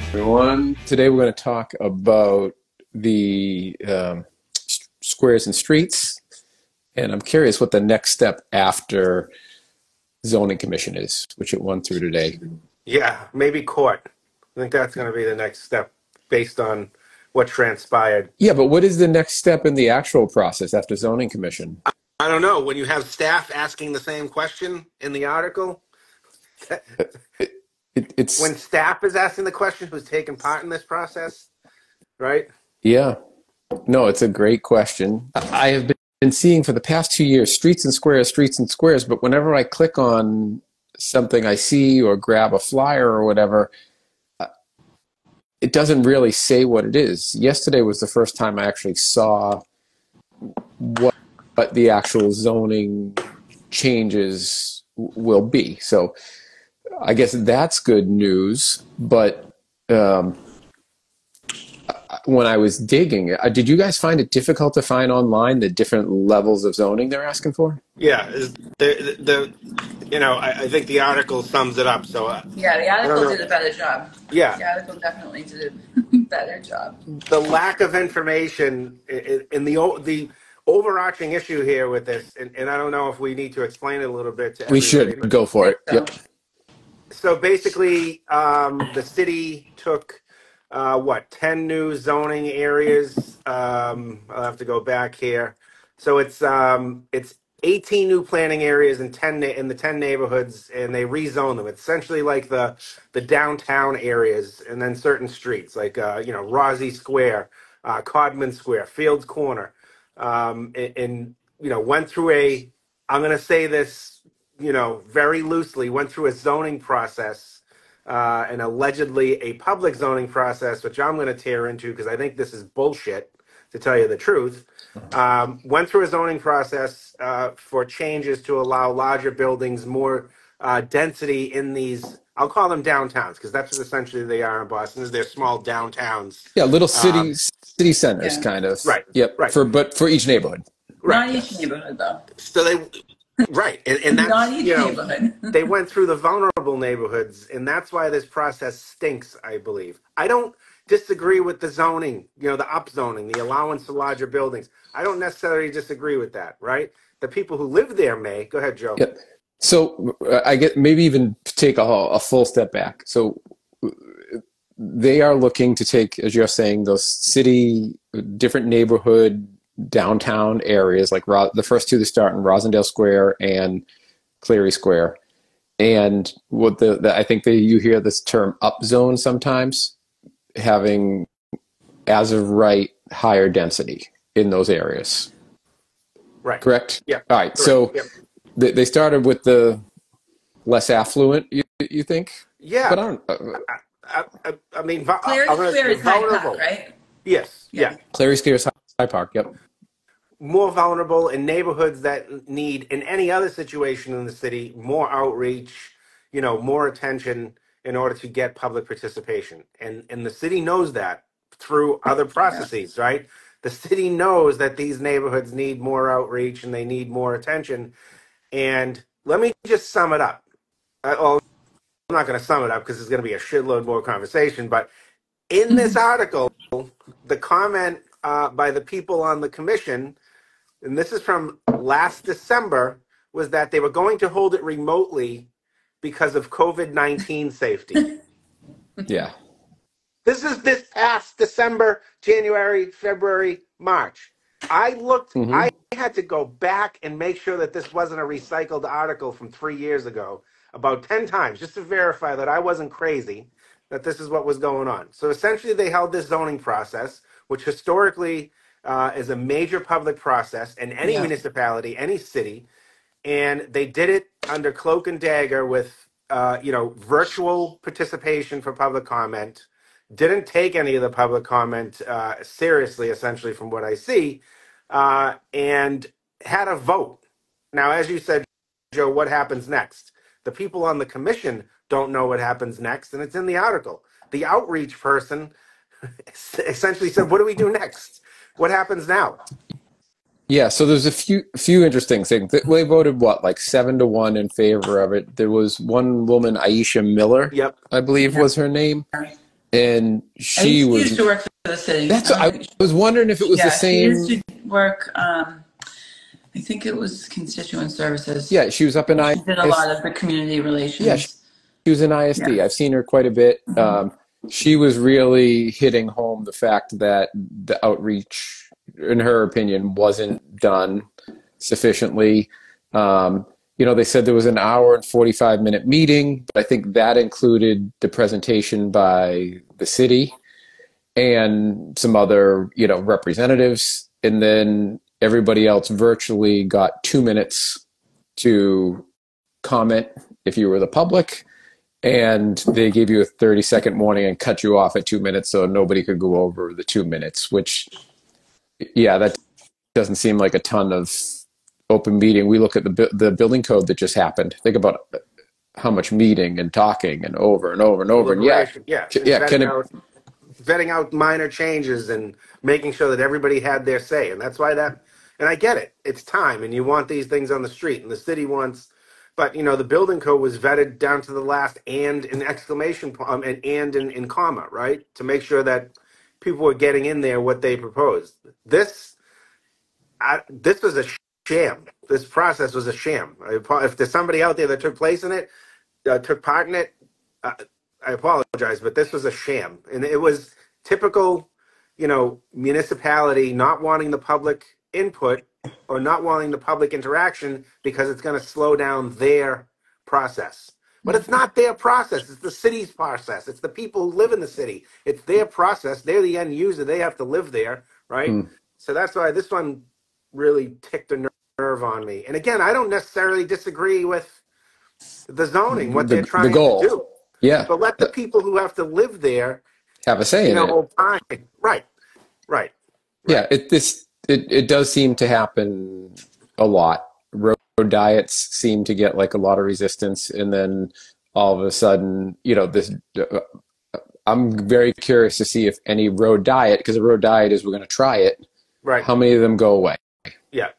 Everyone. Today we're going to talk about the squares and streets, and I'm curious what the next step after zoning commission is, which it went through today. Yeah, maybe court. I think that's going to be the next step based on what transpired. Yeah, but what is the next step in the actual process after zoning commission? I don't know. When you have staff asking the same question in the article, It's when staff is asking the question, who's taken part in this process, right? yeah, no, it's a great question. I have been seeing for the past 2 years streets and squares, but whenever I click on something I see or grab a flyer or whatever, it doesn't really say what it is. Yesterday was the first time I actually saw what the actual zoning changes will be. So I guess that's good news. But when I was digging, did you guys find it difficult to find online the different levels of zoning they're asking for? Yeah, I think the article sums it up. So yeah, the I don't article know. did a better job. Yeah, The article definitely did a better job. the lack of information in the overarching issue here with this, and I don't know if we need to explain it a little bit to We everybody. should go for it. So, Yep. So basically, the city took 10 new zoning areas. I'll have to go back here. So it's 18 new planning areas in in the 10 neighborhoods, and they rezone them. It's essentially like the downtown areas, and then certain streets like Rossi Square, Codman Square, Fields Corner, and went through a. I'm going to say this very loosely, went through a zoning process and allegedly a public zoning process, which I'm going to tear into because I think this is bullshit, to tell you the truth. Went through a zoning process for changes to allow larger buildings, more density in these, I'll call them downtowns, because that's what essentially they are in Boston, is they're small downtowns. Yeah, little city centers, yeah. kind of. Right, Yep. right. But for each neighborhood. Not Right. each neighborhood, though. So right. And that's, Not each neighborhood. they went through the vulnerable neighborhoods, and that's why this process stinks, I believe. I don't disagree with the zoning, the upzoning, the allowance for larger buildings. I don't necessarily disagree with that, right? The people who live there may. Go ahead, Joe. Yep. So I get maybe even take a full step back. So they are looking to take, as you're saying, those different neighborhood downtown areas, like the first two that start in Rosendale Square and Cleary Square. And what I think you hear this term upzone sometimes, having as of right higher density in those areas. Right. Correct? Yeah. All right. Correct. So Yep. they started with the less affluent, you think? Yeah. But I don't. I mean, Cleary Square is Hyde Park, right? Yes. Yeah. Yeah. Clary Square, High Park. Yep. More vulnerable in neighborhoods that need, in any other situation in the city, more outreach, more attention in order to get public participation. And the city knows that through other processes, right? The city knows that these neighborhoods need more outreach and they need more attention. And let me just sum it up. Well, I'm not going to sum it up because it's going to be a shitload more conversation. But in this article, the comment by the people on the commission, and this is from last December, was that they were going to hold it remotely because of COVID-19 safety. Yeah. This is this past December, January, February, March. I looked, I had to go back and make sure that this wasn't a recycled article from 3 years ago about 10 times just to verify that I wasn't crazy, that this is what was going on. So essentially they held this zoning process, which historically is a major public process in any municipality, any city, and they did it under cloak and dagger with virtual participation for public comment. Didn't take any of the public comment seriously, essentially, from what I see, and had a vote. Now, as you said, Joe, what happens next? The people on the commission don't know what happens next, and it's in the article. The outreach person essentially said, "What do we do next? What happens now?" Yeah, so there's a few interesting things. They voted what, like 7-1 in favor of it. There was one woman, Aisha Miller, Yep. I believe was her name. and she used to work for the city. That's what I was wondering if it was the same. She used to work. I think it was constituent services. Yeah, she was up in She did a lot of the community relations. Yeah, she was in ISD. Yeah. I've seen her quite a bit. She was really hitting home the fact that the outreach, in her opinion, wasn't done sufficiently. They said there was an hour and 45-minute meeting, but I think that included the presentation by the city and some other, representatives. And then everybody else virtually got 2 minutes to comment if you were the public. And they gave you a 30-second warning and cut you off at 2 minutes so nobody could go over the 2 minutes, which, that doesn't seem like a ton of open meeting. We look at the building code that just happened. Think about how much meeting and talking and over and over and over. And vetting out minor changes and making sure that everybody had their say. And that's why and I get it. It's time, and you want these things on the street, and the city wants. But the building code was vetted down to the last and in exclamation and in comma, right, to make sure that people were getting in there what they proposed. This was a sham. This process was a sham. If there's somebody out there that took part in it, I apologize, but this was a sham, and it was typical, municipality not wanting the public input or not wanting the public interaction because it's going to slow down their process. But it's not their process. It's the city's process. It's the people who live in the city. It's their process. They're the end user. They have to live there, right? So that's why this one really ticked a nerve on me. And again, I don't necessarily disagree with the zoning, what they're trying to do. Yeah. But let the people who have to live there have a say in it. Opine. Right. Yeah, it does seem to happen a lot. Road diets seem to get like a lot of resistance, and then all of a sudden, this. I'm very curious to see if any road diet, because a road diet is we're going to try it. Right. How many of them go away? Yeah.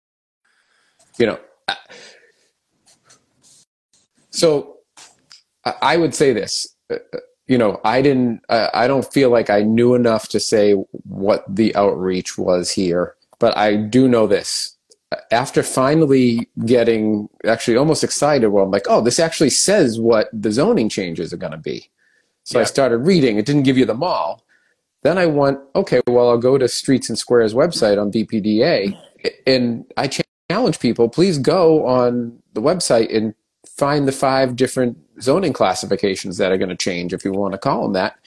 So I would say this. I don't feel like I knew enough to say what the outreach was here, but I do know this. After finally getting actually almost excited, I'm like, oh, this actually says what the zoning changes are going to be. So I started reading. It didn't give you them all. Then I went, okay, well, I'll go to Streets and Squares website on BPDA, and I challenge people, please go on the website and find the 5 different zoning classifications that are going to change, if you want to call them that.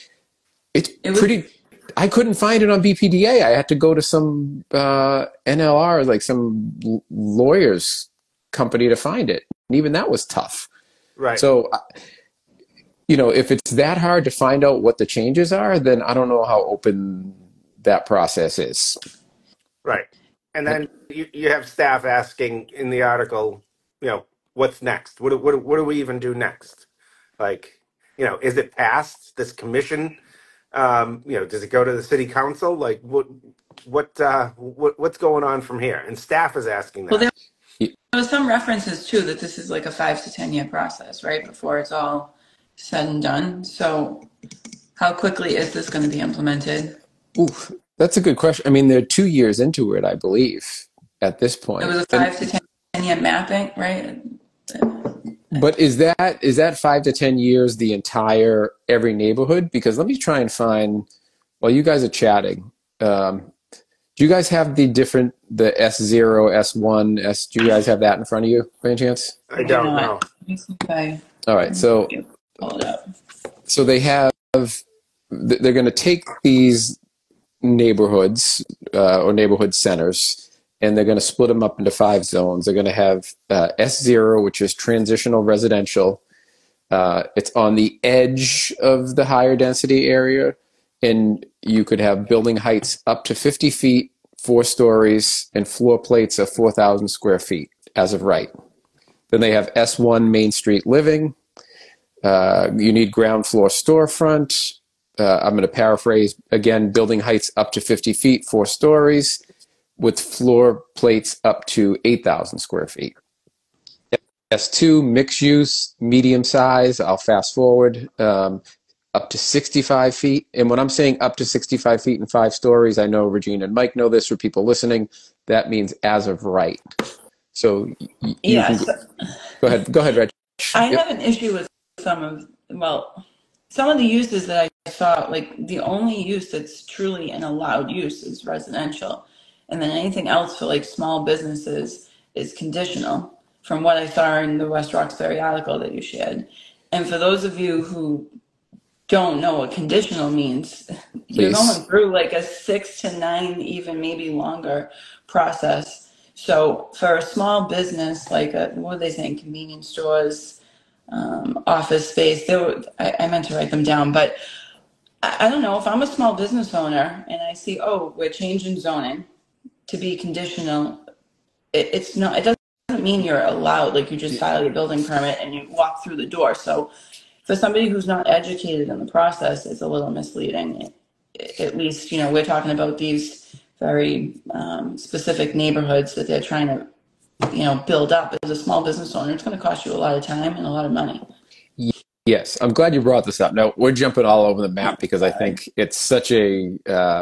I couldn't find it on BPDA. I had to go to some NLR, like some lawyer's company, to find it. And even that was tough. Right. So, if it's that hard to find out what the changes are, then I don't know how open that process is. Right. And then you have staff asking in the article, what's next? What do we even do next? Like, is it past this commission? Does it go to the city council? Like, what's going on from here? And staff is asking that. Well, there was some references too that this is like a 5 to 10 year process, right, before it's all said and done. So, how quickly is this going to be implemented? Oof, that's a good question. I mean, they're 2 years into it, I believe, at this point. It was a 5 to 10 year mapping, right? But is that 5 to 10 years the entire every neighborhood? Because let me try and find, while you guys are chatting, do you guys have the S0, S1, do you guys have that in front of you by any chance? I don't know. All right, so pull it up. So they're going to take these neighborhoods or neighborhood centers, and they're going to split them up into 5 zones. They're going to have S0, which is transitional residential. It's on the edge of the higher density area, and you could have building heights up to 50 feet, 4 stories, and floor plates of 4,000 square feet as of right. Then they have S1 Main Street living. You need ground floor storefront. I'm going to paraphrase again, building heights up to 50 feet, 4 stories, with floor plates up to 8,000 square feet. S2, mixed use, medium size. I'll fast forward. up to 65 feet. And when I'm saying up to 65 feet and 5 stories, I know Regina and Mike know this, for people listening, that means as of right. So you can Yes. go ahead, Reg. I Yep. have an issue with some of the uses that I saw, like the only use that's truly an allowed use is residential. And then anything else for like small businesses is conditional, from what I saw in the West Roxbury article that you shared. And for those of you who don't know what conditional means, you're going Please. through like a 6 to 9, even maybe longer process. So for a small business, like what are they saying, convenience stores, office space, I meant to write them down, but I don't know if I'm a small business owner and I see, oh, we're changing zoning to be conditional. It's not, it doesn't mean you're allowed, like you just file your building permit and you walk through the door. So for somebody who's not educated in the process, it's a little misleading. At least, we're talking about these very specific neighborhoods that they're trying to, build up. As a small business owner, it's going to cost you a lot of time and a lot of money. Yes, I'm glad you brought this up. Now, we're jumping all over the map because I think it's such a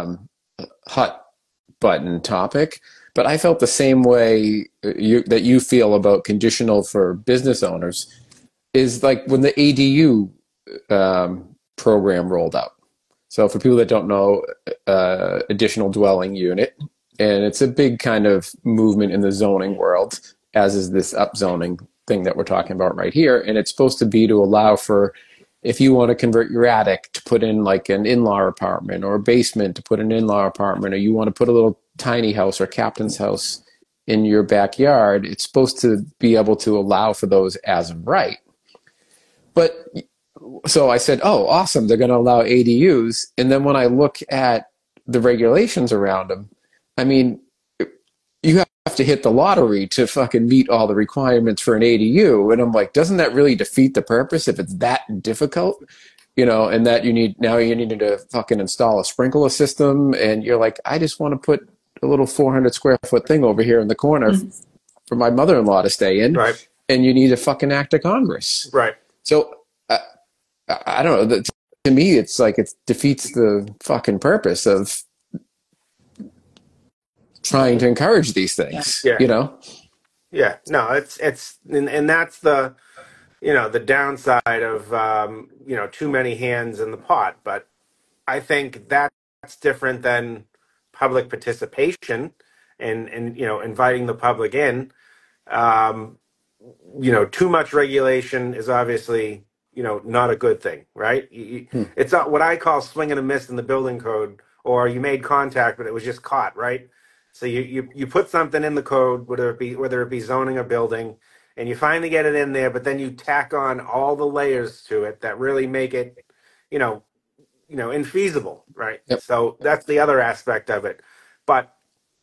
hot button topic. But I felt the same way that you feel about conditional for business owners is like when the ADU program rolled out. So for people that don't know, additional dwelling unit, and it's a big kind of movement in the zoning world, as is this upzoning thing that we're talking about right here. And it's supposed to be to allow for, if you want to convert your attic to put in like an in-law apartment, or a basement to put an in-law apartment, or you want to put a little tiny house or captain's house in your backyard, it's supposed to be able to allow for those as of right. But so I said, oh, awesome, they're going to allow ADUs. And then when I look at the regulations around them, I mean, you have to hit the lottery to fucking meet all the requirements for an ADU. And I'm like, doesn't that really defeat the purpose if it's that difficult? And that you need to fucking install a sprinkler system. And you're like, I just want to put a little 400 square foot thing over here in the corner for my mother-in-law to stay in. Right. And you need a fucking act of Congress. Right. So I don't know. To me, it's like it defeats the fucking purpose of trying to encourage these things. Yeah. Yeah. No, and that's the the downside of too many hands in the pot. But I think that's different than public participation and inviting the public in. Too much regulation is obviously not a good thing, right? It's not what I call swing and a miss in the building code, or you made contact but it was just caught, right? So you put something in the code, whether it be zoning or building, and you finally get it in there, but then you tack on all the layers to it that really make it, infeasible, right? Yep. So that's the other aspect of it. But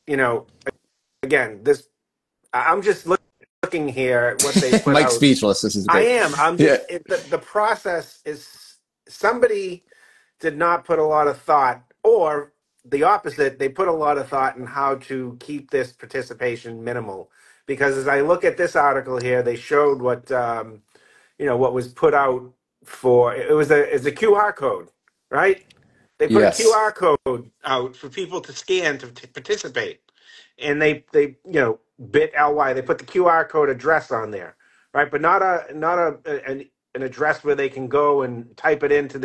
again, I'm just looking here at what they put Mike's out. speechless. This is great. I am. I'm just the process is somebody did not put a lot of thought, or the opposite, they put a lot of thought in how to keep this participation minimal. Because as I look at this article here, they showed what what was put out for it's a QR code, right? They put a QR code out for people to scan to participate, and they bit.ly. They put the QR code address on there, right? But not an address where they can go and type it into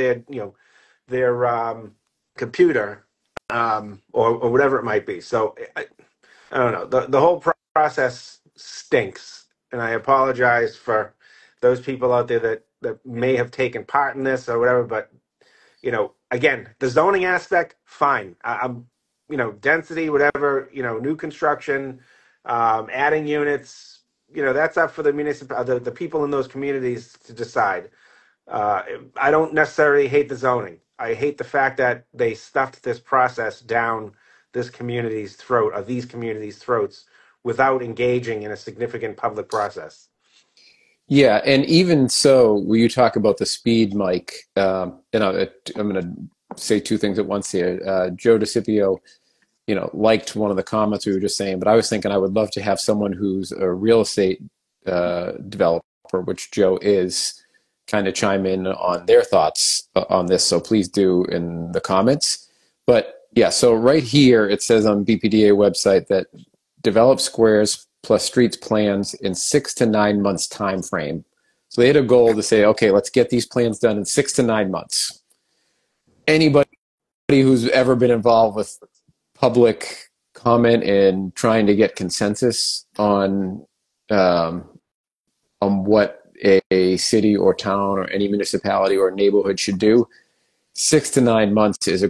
their computer or whatever it might be. So I don't know. The whole process stinks, and I apologize for those people out there that may have taken part in this or whatever. But again, the zoning aspect, fine. I'm density, whatever, new construction, adding units, that's up for the the people in those communities to decide. I don't necessarily hate the zoning. I hate the fact that they stuffed this process down this community's throat, or these communities' throats, without engaging in a significant public process. Yeah, and even so, when you talk about the speed, Mike, and I'm going to say two things at once here. Joe DeCipio, liked one of the comments we were just saying, but I was thinking I would love to have someone who's a real estate developer, which Joe is, kind of chime in on their thoughts on this. So please do in the comments. But yeah, so right here it says on BPDA website that develop squares plus streets plans in 6 to 9 months time frame. So they had a goal to say, okay, let's get these plans done in 6 to 9 months. Anybody who's ever been involved with public comment and trying to get consensus on what a city or town or any municipality or neighborhood should do, 6 to 9 months is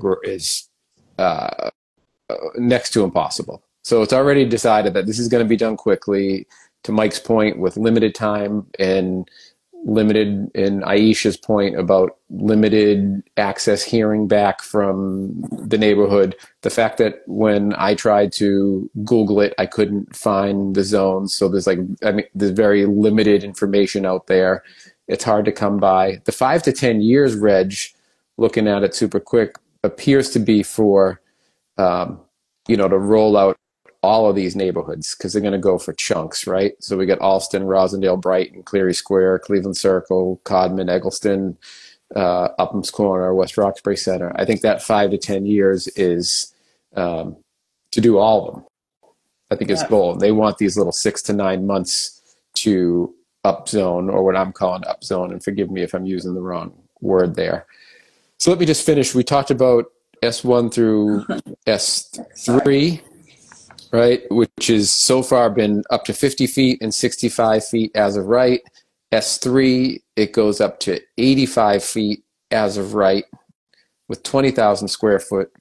next to impossible. So it's already decided that this is going to be done quickly, to Mike's point, with limited time, and limited, in Aisha's point about limited access hearing back from the neighborhood. The fact that when I tried to Google it, I couldn't find the zones. So there's there's very limited information out there. It's hard to come by. The 5 to 10 years, Reg, looking at it super quick, appears to be for, to roll out all of these neighborhoods, because they're going to go for chunks, right? So we got Alston, Rosendale, Brighton, Cleary Square, Cleveland Circle, Codman, Eggleston, Upham's Corner, West Roxbury Center. I think that 5 to 10 years is to do all of them. I think it's bold. They want these little 6 to 9 months to upzone, or what I'm calling upzone, and forgive me if I'm using the wrong word there. So let me just finish. We talked about S1 through S3, right, which is so far been up to 50 feet and 65 feet as of right. S3, it goes up to 85 feet as of right, with 20,000 square foot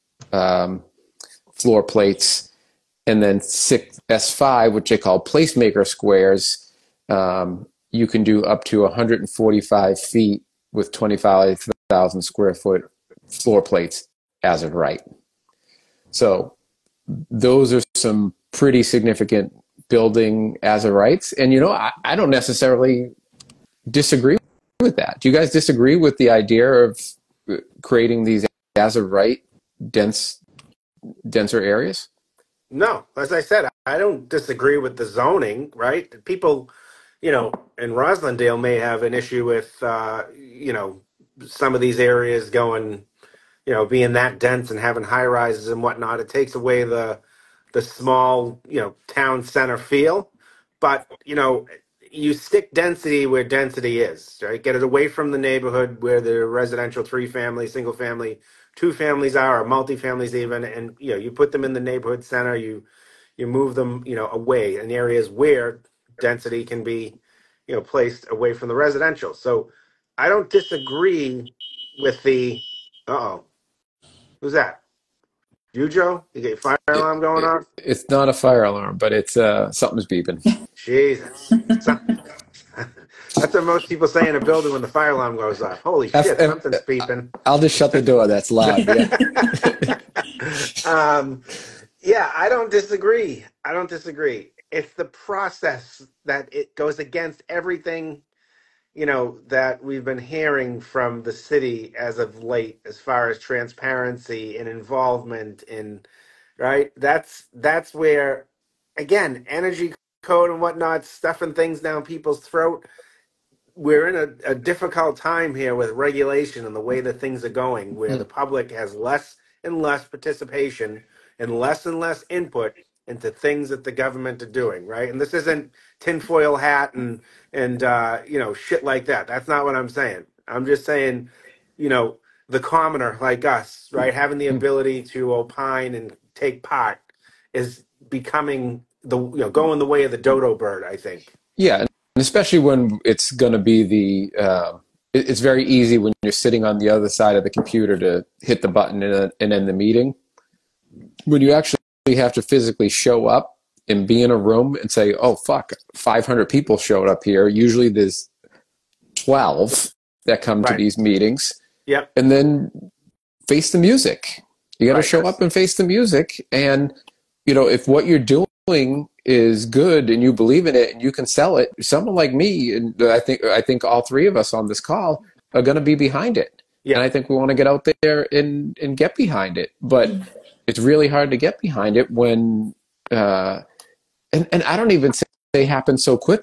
floor plates. And then S5, which they call placemaker squares, you can do up to 145 feet with 25,000 square foot floor plates as of right. So those are some pretty significant building as of rights. And, I don't necessarily disagree with that. Do you guys disagree with the idea of creating these as of right denser areas? No, as I said, I don't disagree with the zoning, right? People, in Roslindale may have an issue with, some of these areas going, being that dense and having high rises and whatnot. It takes away the small, town center feel. But, you stick density where density is, right? Get it away from the neighborhood where the residential 3-family, single family, 2 families are, or multi-families even, and you put them in the neighborhood center. You move them, away in areas where density can be, placed away from the residential. So I don't disagree with the. Who's that? You, Joe? You get a fire alarm going off? It's not a fire alarm, but it's something's beeping. Jesus. That's what most people say in a building when the fire alarm goes off. Holy shit, something's beeping. I'll just shut the door. That's loud. Yeah. Yeah, I don't disagree. It's the process that it goes against everything, that we've been hearing from the city as of late, as far as transparency and involvement in, right? That's where, again, energy code and whatnot, stuffing things down people's throat. We're in a difficult time here with regulation and the way that things are going, where the public has less and less participation and less input into things that the government are doing, right? And this isn't tinfoil hat and shit like that. That's not what I'm saying. I'm just saying, the commoner like us, right, having the ability to opine and take part is becoming going the way of the dodo bird, I think. Yeah, and especially when it's going to be it's very easy when you're sitting on the other side of the computer to hit the button and end the meeting. When you actually have to physically show up and be in a room and say, oh, fuck, 500 people showed up here. Usually there's 12 that come to these meetings. Yep. And then face the music. You got to show up and face the music. And, if what you're doing is good and you believe in it and you can sell it, someone like me, and I think all 3 of us on this call are going to be behind it. Yeah. And I think we want to get out there and get behind it. But it's really hard to get behind it when, and I don't even say it happens so quickly.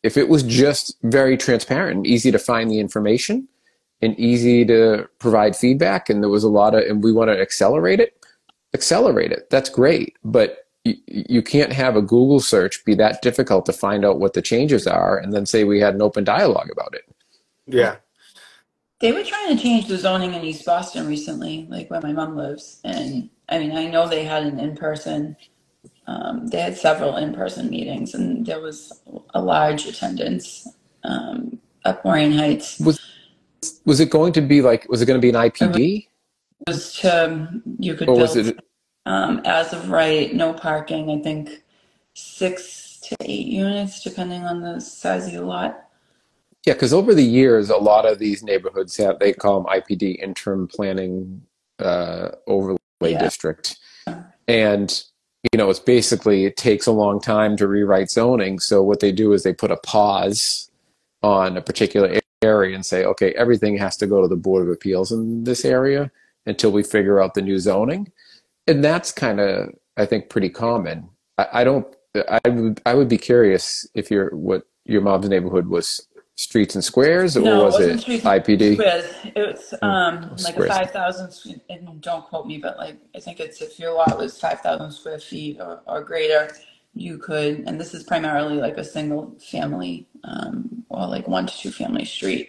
if it was just very transparent and easy to find the information and easy to provide feedback, and there was a lot of, and we want to accelerate it. That's great. But you can't have a Google search be that difficult to find out what the changes are and then say we had an open dialogue about it. Yeah. They were trying to change the zoning in East Boston recently, like where my mom lives. And I mean, I know they had an in-person, they had several in-person meetings, and there was a large attendance at Moraine Heights. Was it going to be like, was it going to be an IPD? It was to, you could Or build, was it, as of right, no parking, I think 6 to 8 units, depending on the size of your lot. yeah, because over the years, a lot of these neighborhoods have, they call them IPD, interim planning overlay district. And, you know, it's basically, it takes a long time to rewrite zoning. So what they do is they put a pause on a particular area and say, okay, everything has to go to the Board of Appeals in this area until we figure out the new zoning. And that's kind of, I think, pretty common. I would be curious if what your mom's neighborhood was streets and squares, or No, was wasn't it streets IPD? squares. It was like a squares. 5,000, and don't quote me, but like I think it's if your lot was 5,000 square feet or greater, you could, and this is primarily like a single family or like 1 to 2 family street.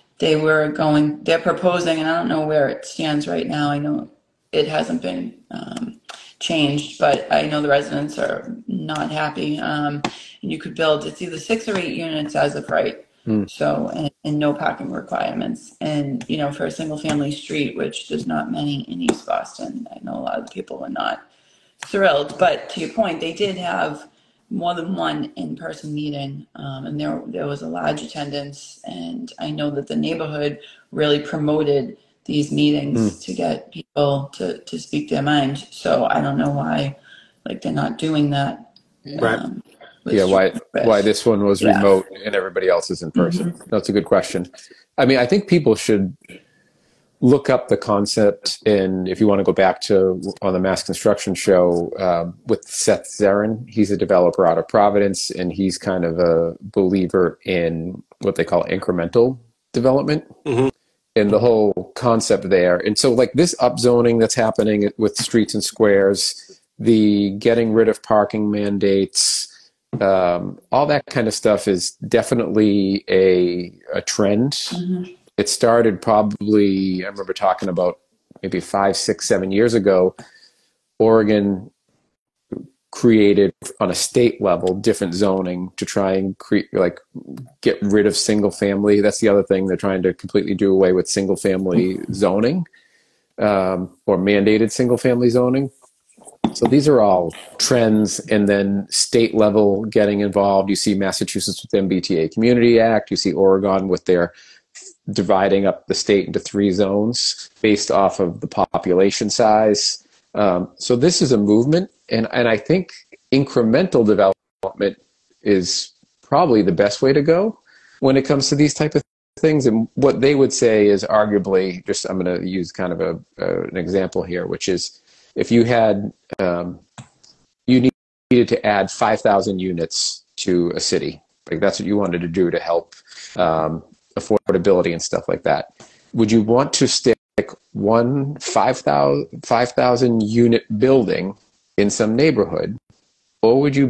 They're proposing, and I don't know where it stands right now. I know it hasn't been changed, but I know the residents are not happy. And you could build, it's either 6 or 8 units as of right. So, and no parking requirements. And, you know, for a single family street, which there's not many in East Boston, I know a lot of the people were not thrilled. But to your point, they did have more than one in-person meeting, and there was a large attendance. And I know that the neighborhood really promoted these meetings to get people to speak their mind. So I don't know why, like, they're not doing that. Right. Yeah, why this one was remote and everybody else is in person. That's a good question. I mean, I think people should look up the concept, and if you want to go back to on the Mass Construction Show with Seth Zarin, he's a developer out of Providence, and he's kind of a believer in what they call incremental development. And the whole concept there. And so like this upzoning that's happening with streets and squares, the getting rid of parking mandates, all that kind of stuff is definitely a trend. It started probably, I remember talking about maybe 5, 6, 7 years ago, Oregon created on a state level different zoning to try and get rid of single family. That's the other thing. They're trying to completely do away with single family zoning or mandated single family zoning. So these are all trends, and then state level getting involved. You see Massachusetts with the MBTA Community Act. You see Oregon with their dividing up the state into 3 zones based off of the population size. So this is a movement, and I think incremental development is probably the best way to go when it comes to these type of things. And what they would say is arguably, just I'm going to use kind of an example here, which is if you had you needed to add 5,000 units to a city, like that's what you wanted to do to help affordability and stuff like that. Would you want to stick one 5,000 unit building in some neighborhood, or would you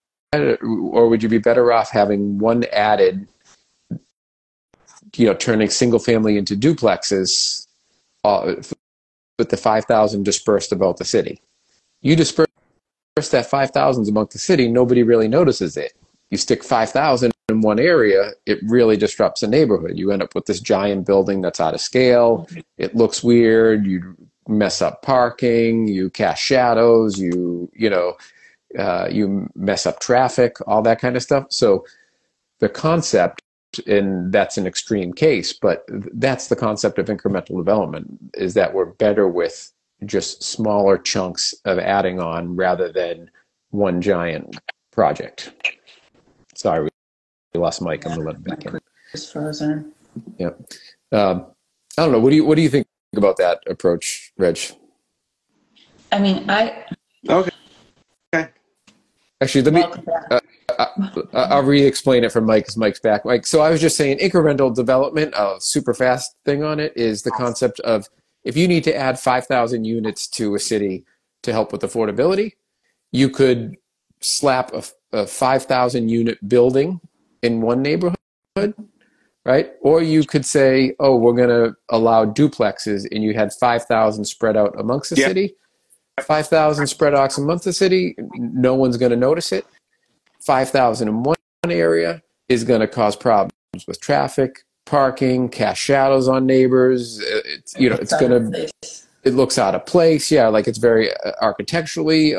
be better off having one added, turning single family into duplexes, with the 5,000 dispersed about the city? You disperse that 5,000 among the city, nobody really notices it. You stick 5,000 in one area, it really disrupts a neighborhood. You end up with this giant building that's out of scale. It looks weird. You mess up parking. You cast shadows. You mess up traffic, all that kind of stuff. So the concept, and that's an extreme case, but that's the concept of incremental development, is that we're better with just smaller chunks of adding on rather than one giant project. Sorry, we lost Mike. I'm going to let him back in. It's frozen. Yeah. I don't know. What do you think about that approach, Reg? I mean, Okay. Actually, I'll re-explain it for Mike because Mike's back. Like, so I was just saying incremental development, a super fast thing on it is the concept of if you need to add 5,000 units to a city to help with affordability, you could slap a 5,000 unit building in one neighborhood, right? Or you could say, oh, we're going to allow duplexes, and you had 5,000 spread out amongst the city. 5,000 spread out amongst the city, no one's going to notice it. 5,000 in one area is going to cause problems with traffic, parking, cast shadows on neighbors. It's, you know, it's going to, it looks out of place. Yeah, like it's very architecturally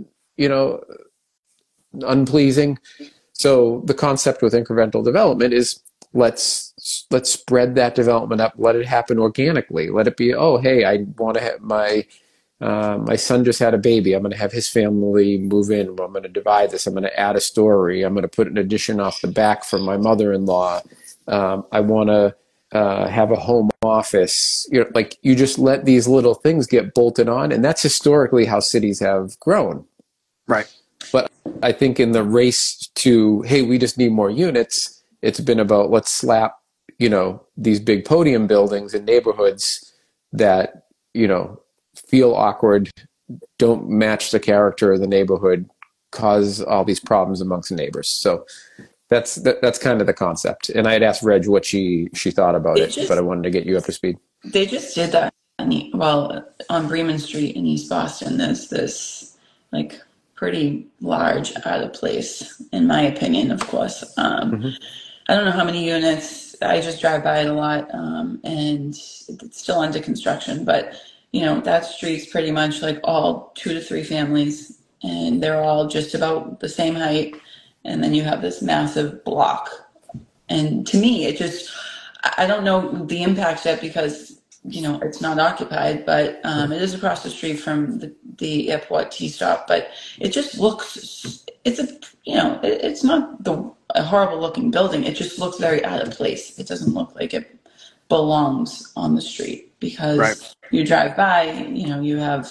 unpleasing. So the concept with incremental development is let's spread that development up. Let it happen organically. Let it be, oh, hey, I want to have my son just had a baby. I'm going to have his family move in. I'm going to divide this. I'm going to add a story. I'm going to put an addition off the back for my mother-in-law. I want to have a home office. You know, like you just let these little things get bolted on, and that's historically how cities have grown. Right. But I think in the race to, hey, we just need more units, it's been about let's slap, you know, these big podium buildings in neighborhoods that, you know, feel awkward, don't match the character of the neighborhood, cause all these problems amongst the neighbors. So that's kind of the concept. And I had asked Reg what she thought about it, but I wanted to get you up to speed. They just did that. On Bremen Street in East Boston, there's this like pretty large out of place, in my opinion, of course. I don't know how many units. I just drive by it a lot, and it's still under construction. But you know, that street's pretty much like all 2 to 3 families, and they're all just about the same height. And then you have this massive block. And to me, I don't know the impact yet because, you know, it's not occupied, but it is across the street from the airport T-stop. But it just looks, it's not a horrible looking building. It just looks very out of place. It doesn't look like it belongs on the street because you drive by, you know, you have,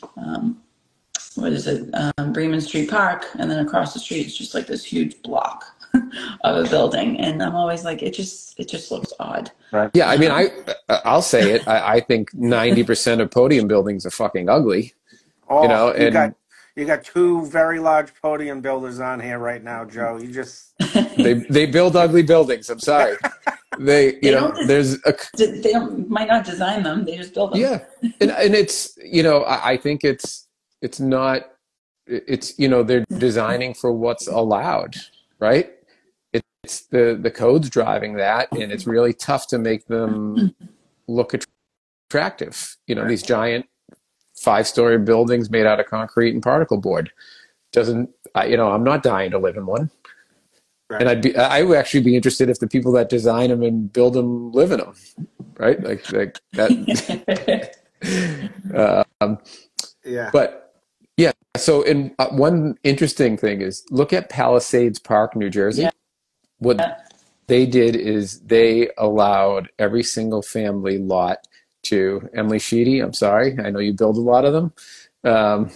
Bremen Street Park, and then across the street it's just like this huge block of a building, and I'm always like, it just looks odd. Right. Yeah, I mean, I'll say it. I think 90% of podium buildings are fucking ugly. Oh, you know, and you got 2 very large podium builders on here right now, Joe. You just they build ugly buildings. I'm sorry. They might not design them. They just build them. Yeah, and it's, you know, I think it's not, it's, you know, they're designing for what's allowed, right? It's the code's driving that, and it's really tough to make them look attractive. You know, these giant 5-story buildings made out of concrete and particle board I'm not dying to live in one. Right. And I would actually be interested if the people that design them and build them live in them, right? Like that. Yeah. But yeah, so one interesting thing is look at Palisades Park, New Jersey. Yeah. What they did is they allowed every single family lot to, Emily Sheedy, I'm sorry, I know you build a lot of them.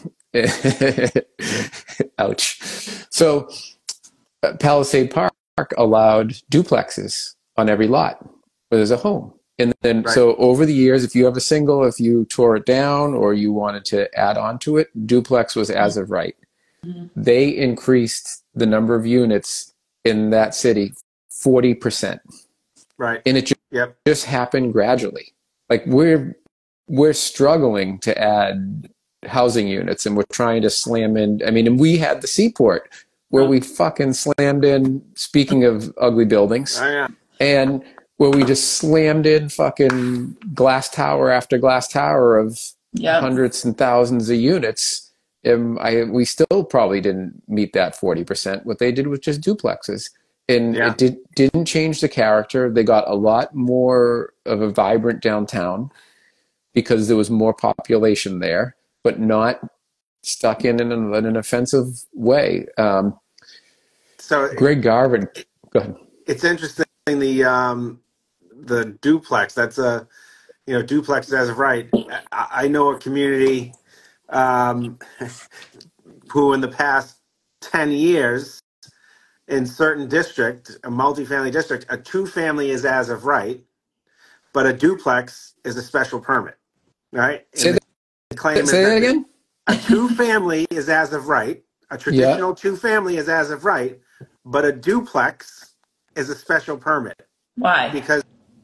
Ouch. So Palisade Park allowed duplexes on every lot where there's a home. And then, so over the years, if you have a single, if you tore it down or you wanted to add on to it, duplex was as of right. Mm-hmm. They increased the number of units in that city 40%. Right. And it just happened gradually. Like we're struggling to add housing units, and we're trying to slam in. I mean, and we had the Seaport where we fucking slammed in, speaking of ugly buildings, and where we just slammed in fucking glass tower after glass tower of hundreds and thousands of units. We still probably didn't meet that 40%. What they did was just duplexes. And it didn't change the character. They got a lot more of a vibrant downtown because there was more population there, but not stuck in an offensive way. So Greg Garvin, go ahead. It's interesting, the duplex. That's duplex as of right. I know a community who in the past 10 years in certain district, a multifamily district, a two-family is as of right, but a duplex is a special permit, right? And Say the claim is say that that again. a two-family is as of right, a Yeah, traditional two-family is as of right, but a duplex is a special permit Why? because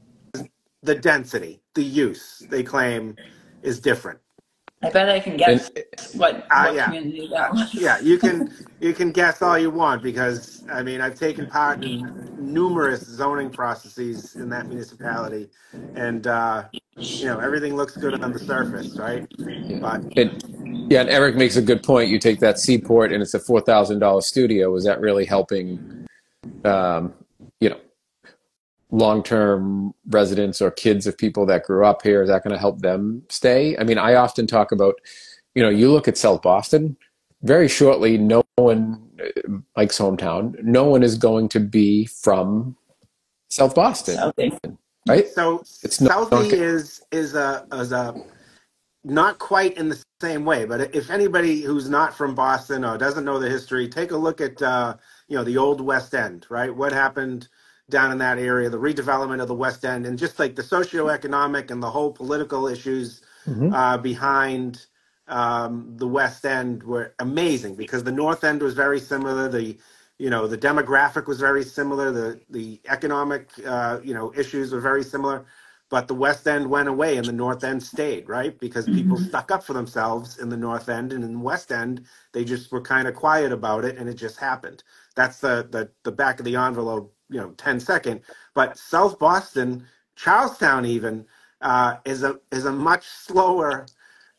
the density, the use, they claim is different. I bet I can and guess what Yeah, community that yeah. was. You can guess all you want because I mean I've taken part in numerous zoning processes in that municipality, and everything looks good on the surface, right? yeah, But yeah. And Eric makes a good point. You take that Seaport, and it's a $4,000 studio. Is that really helping? Um, you know, long-term residents or kids of people that grew up here. Is that going to help them stay? I mean, I often talk about, you look at South Boston. Very shortly, no one, Mike's hometown, no one is going to be from South Boston, Southie. right? so It's not Southie is a not quite in the same way, but if anybody who's not from Boston or doesn't know the history, take a look at the old West End, right? What happened down in that area, the redevelopment of the West End, and just like the socioeconomic and the whole political issues Mhm. behind the West End were amazing because the North End was very similar. The demographic was very similar. The economic issues were very similar, but the West End went away and the North End stayed, right? Because people Mhm. stuck up for themselves in the North End, and in the West End they just were kind of quiet about it, and it just happened. That's the back of the envelope, 10-second. But South Boston, Charlestown, even is a much slower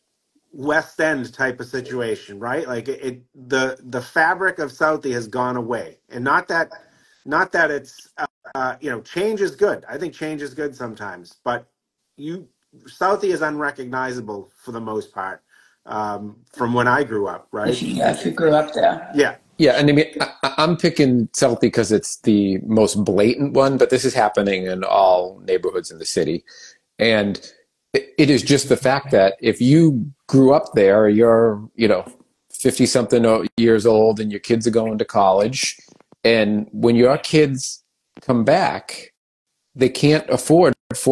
West End type of situation, right? Like the fabric of Southie has gone away, and not that it's change is good. I think change is good sometimes, but you Southie is unrecognizable for the most part from when I grew up, If right? you grew up there. Yeah, Yeah, and I mean, I'm picking Southie because it's the most blatant one, but this is happening in all neighborhoods in the city. And it is just the fact that if you grew up there, you're, 50 something years old and your kids are going to college. And when your kids come back, they can't afford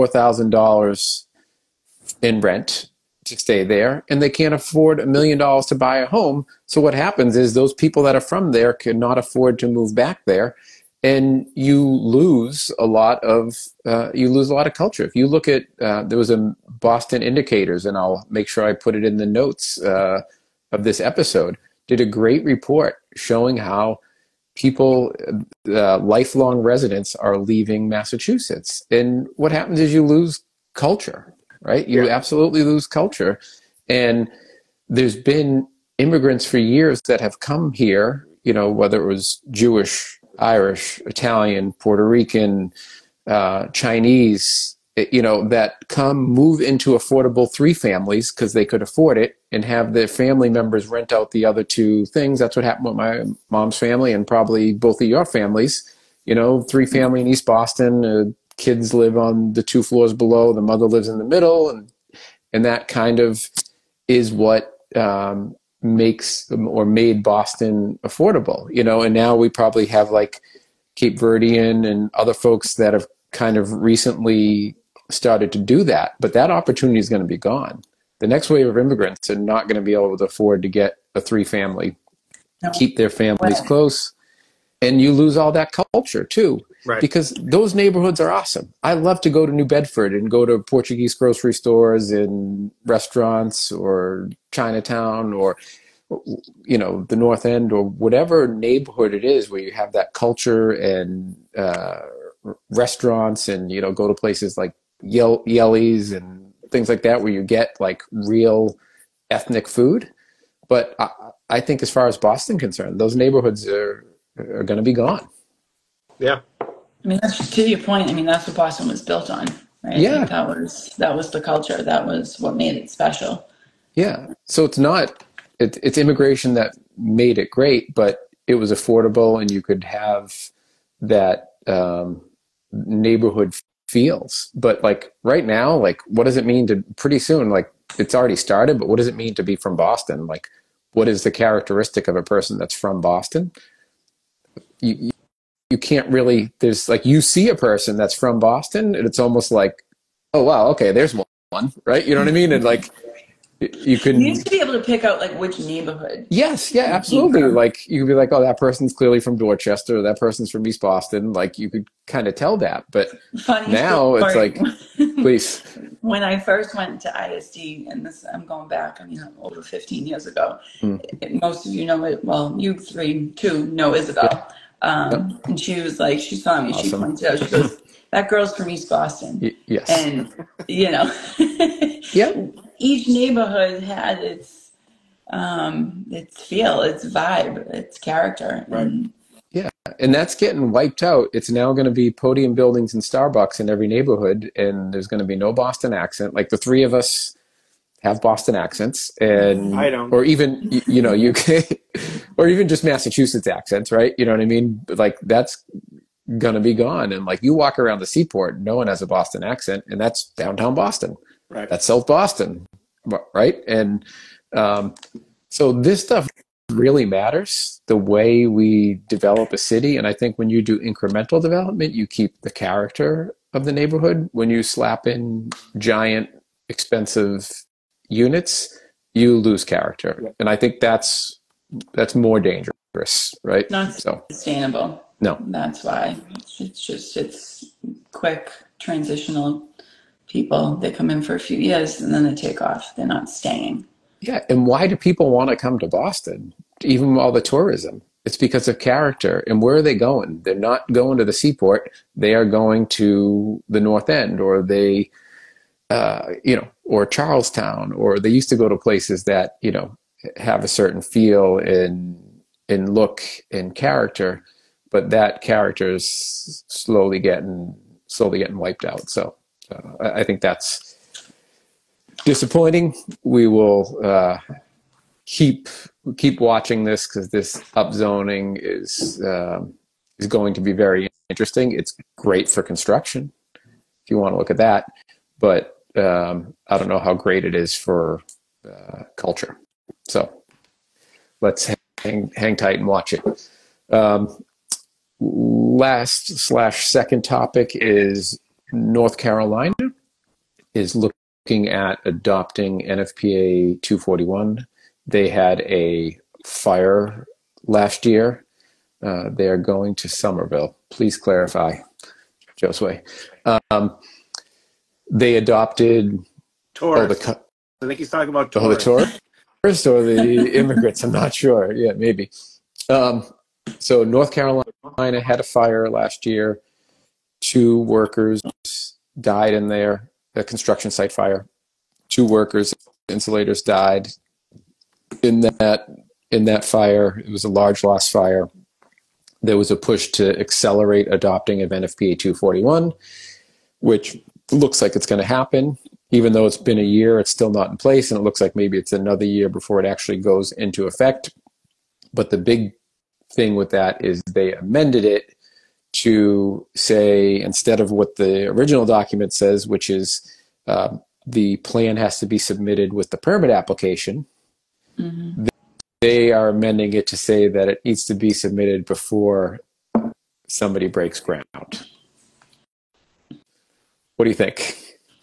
$4,000 in rent to stay there, and they can't afford $1 million to buy a home. So what happens is those people that are from there cannot afford to move back there, and you lose a lot of culture. If you look at there was a Boston Indicators, and I'll make sure I put it in the notes of this episode, did a great report showing how people, lifelong residents, are leaving Massachusetts. And what happens is you lose culture, right? You yeah, absolutely lose culture. And there's been immigrants for years that have come here, whether it was Jewish, Irish, Italian, Puerto Rican, Chinese, that move into affordable three families because they could afford it and have their family members rent out the other two things. That's what happened with my mom's family and probably both of your families. Three family in East Boston, kids live on the two floors below, the mother lives in the middle, and that kind of is what makes or made Boston affordable, and now we probably have like Cape Verdean and other folks that have kind of recently started to do that, but that opportunity is going to be gone. The next wave of immigrants are not going to be able to afford to get a three family, No keep their families way. close, and you lose all that culture too, right. because those neighborhoods are awesome. I love to go to New Bedford and go to Portuguese grocery stores and restaurants or Chinatown or the North End or whatever neighborhood it is where you have that culture and restaurants, and go to places like Yellies and things like that where you get like real ethnic food. But I think as far as Boston concerned, those neighborhoods are going to be gone. Yeah, I mean, that's to your point. I mean, that's what Boston was built on, right? Like Yeah, that was the culture. That was what made it special. yeah. So it's immigration that made it great, but it was affordable, and you could have that neighborhood feels. But like right now, like what does it mean to pretty soon? Like it's already started, but what does it mean to be from Boston? Like what is the characteristic of a person that's from Boston? You you can't really, there's like, you see a person that's from Boston and it's almost like, oh wow, okay, there's one, right? You know what I mean? And like you You used can, to be able to pick out like which neighborhood yes, yeah, you came absolutely. from. Like you could be like, oh, that person's clearly from Dorchester, or that person's from East Boston. Like you could kind of tell that. But Funny now it's story. like, please. When I first went to ISD, and this I'm going back, I mean, over 15 years ago. Hmm. Most of you know it. Well, you two know Yeah, Isabel. yep, And she was like, she saw me, she awesome. pointed out, she goes, that girl's from East Boston. Yes. And, you know, Yep. each neighborhood had its feel, its vibe, its character. Right. And Yeah, and that's getting wiped out. It's now going to be podium buildings and Starbucks in every neighborhood, and there's going to be no Boston accent. Like the three of us have Boston accents, I and don't. or even you know UK, or even just Massachusetts accents, right? You know what I mean? Like that's going to be gone, and like you walk around the Seaport, no one has a Boston accent, and that's downtown Boston. Right. That's South Boston, right? And um, so this stuff really matters, the way we develop a city. And I think when you do incremental development, you keep the character of the neighborhood. When you slap in giant, expensive units, you lose character. Yeah. And I think that's more dangerous, right? not So sustainable. no. That's why it's quick transitional people. They come in for a few years and then they take off. They're not staying. Yeah, and why do people want to come to Boston? Even all the tourism. It's because of character. And where are they going? They're not going to the Seaport. They are going to the North End, or they, or Charlestown, or they used to go to places that have a certain feel in look and character, but that character is slowly getting wiped out. So I think that's disappointing. We will keep watching this, because this upzoning is going to be very interesting. It's great for construction, if you want to look at that, but I don't know how great it is for culture. So let's hang tight and watch it. Last/second topic is North Carolina is looking at adopting NFPA 241. They had a fire last year. They are going to Somerville. Please clarify, Josue. They adopted Tourists. I think he's talking about tourists. the tourists or the immigrants. I'm not sure. Yeah, maybe. So North Carolina had a fire last year. 2 workers died in there. A construction site fire. 2 workers, insulators, died in that fire. It was a large loss fire. There was a push to accelerate adopting of NFPA 241, which looks like it's going to happen. Even though it's been a year, it's still not in place, and it looks like maybe it's another year before it actually goes into effect. But the big thing with that is they amended it to say, instead of what the original document says, which is the plan has to be submitted with the permit application, they are amending it to say that it needs to be submitted before somebody breaks ground. What do you think?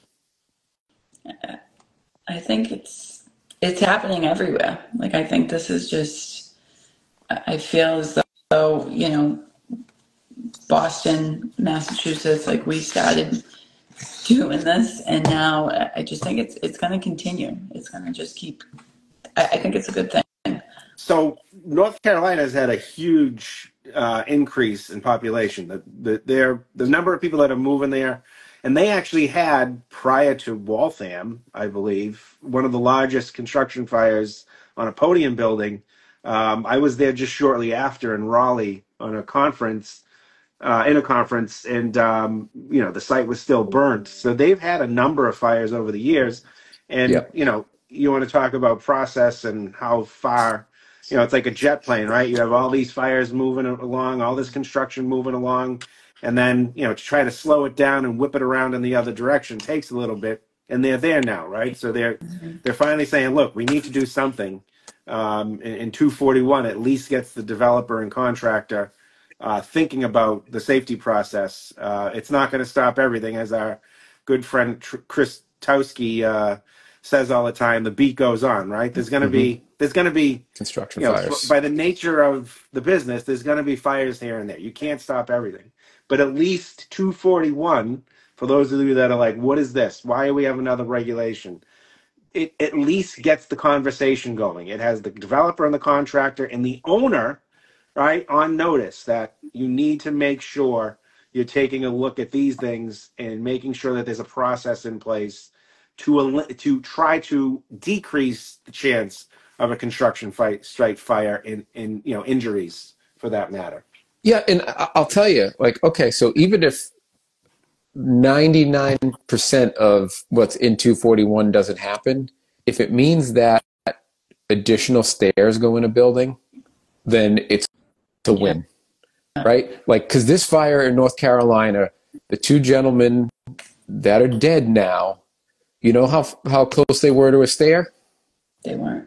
I think it's happening everywhere. Like, I think this is just, I feel as though, Boston, Massachusetts, like we started doing this, and now I just think it's going to continue. It's going to just keep, I think it's a good thing. So North Carolina has had a huge increase in population. The number of people that are moving there, and they actually had, prior to Waltham, I believe, one of the largest construction fires on a podium building. I was there just shortly after in Raleigh on a conference, and the site was still burnt. So they've had a number of fires over the years, and Yep. You want to talk about process and how far. It's like a jet plane, right? You have all these fires moving along, all this construction moving along, and then, to try to slow it down and whip it around in the other direction takes a little bit, and they're there now, right? So they're finally saying, look, we need to do something. And 241 at least gets the developer and contractor thinking about the safety process. It's not going to stop everything, as our good friend Chris Towski says all the time. The beat goes on, right? There's going to be construction fires. By the nature of the business, there's going to be fires here and there. You can't stop everything, but at least 241. For those of you that are like, what is this? Why do we have another regulation? It at least gets the conversation going. It has the developer and the contractor and the owner, right, on notice that you need to make sure you're taking a look at these things and making sure that there's a process in place to try to decrease the chance of a construction strike fire and injuries for that matter. Yeah, and I'll tell you, like, okay, so even if 99% of what's in 241 doesn't happen, if it means that additional stairs go in a building, then it's a win, right? Like, because this fire in North Carolina, the two gentlemen that are dead now, you know how close they were to a stair? They weren't.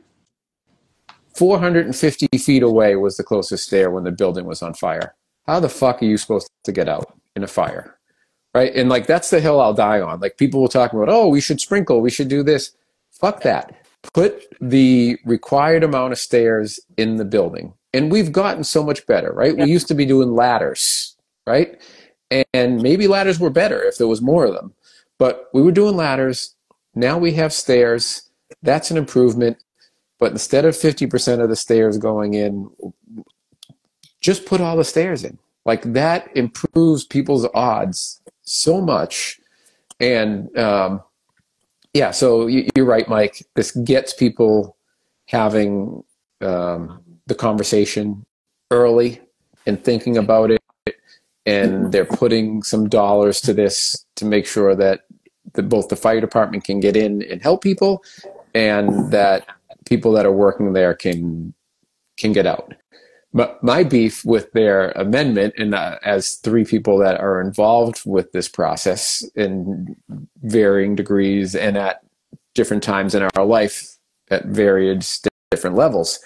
450 feet away was the closest stair when the building was on fire. How the fuck are you supposed to get out in a fire? Right? And like, that's the hill I'll die on. Like, people will talk about, oh, we should sprinkle, we should do this. Fuck that. Put the required amount of stairs in the building. And we've gotten so much better, right? We used to be doing ladders, right? And maybe ladders were better if there was more of them. But we were doing ladders. Now we have stairs. That's an improvement. But instead of 50% of the stairs going in, just put all the stairs in. Like, that improves people's odds so much. And yeah, so you're right, Mike. This gets people having the conversation early and thinking about it, and they're putting some dollars to this to make sure that both the fire department can get in and help people, and that people that are working there can get out. But my beef with their amendment, and as three people that are involved with this process in varying degrees and at different times in our life at various different levels,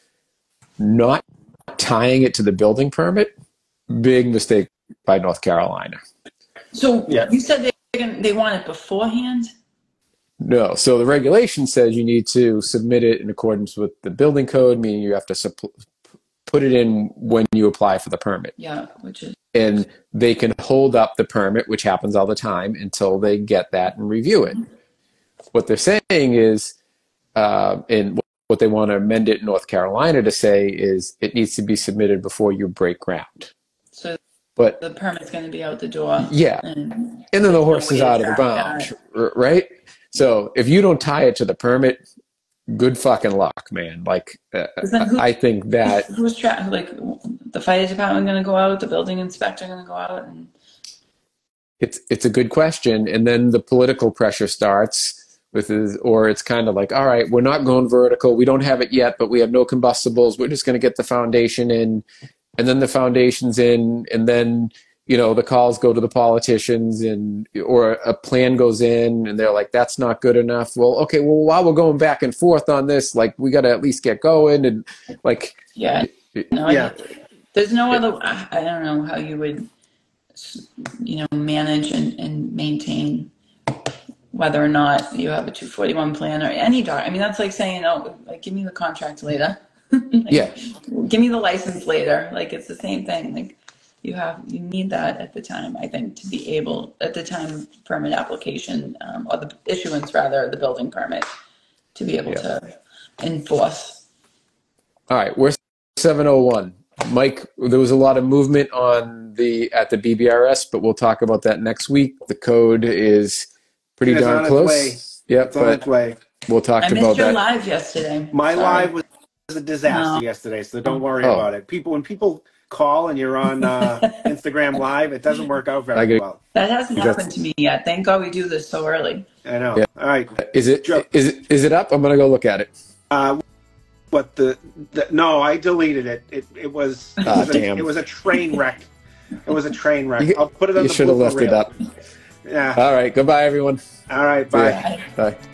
not tying it to the building permit, big mistake by North Carolina. So you said they want it beforehand? No. So the regulation says you need to submit it in accordance with the building code, meaning you have to put it in when you apply for the permit. Yeah, which is... And they can hold up the permit, which happens all the time, until they get that and review it. What they're saying is, and what they want to amend it in North Carolina to say is, it needs to be submitted before you break ground. So but the permit's going to be out the door. Yeah. And then the horse is out of the bound, right? So if you don't tie it to the permit, good fucking luck, man. Like, I think that... Who's like, the fire department going to go out, the building inspector going to go out? And It's a good question. And then the political pressure starts or it's kind of like, all right, we're not going vertical. We don't have it yet, but we have no combustibles. We're just going to get the foundation in. And then the foundation's in, and then, the calls go to the politicians, or a plan goes in and they're like, that's not good enough. Well, okay, well, while we're going back and forth on this, like, we got to at least get going. And like, there's no other, I don't know how you would, manage and maintain whether or not you have a 241 plan or any doc. I mean, that's like saying, give me the contract later. Give me the license later. Like, it's the same thing. Like, you need that at the time, I think, to be able, at the time of permit application, or the issuance rather, the building permit, to be able to enforce. All right, we're 701. Mike, there was a lot of movement at the BBRS, but we'll talk about that next week. The code is pretty darn close. It's on its way. We'll talk about that. I missed your live yesterday. My live was a disaster yesterday, so don't worry about it. When people call and you're on Instagram Live, it doesn't work out very well. That hasn't happened to me yet. Thank God we do this so early. I know. Yeah. All right. Is it up? I'm gonna go look at it. But no, I deleted it. It was it was a train wreck. It was a train wreck. I'll put it on the. You should have left it up. Yeah. All right. Goodbye, everyone. All right. Bye. Bye.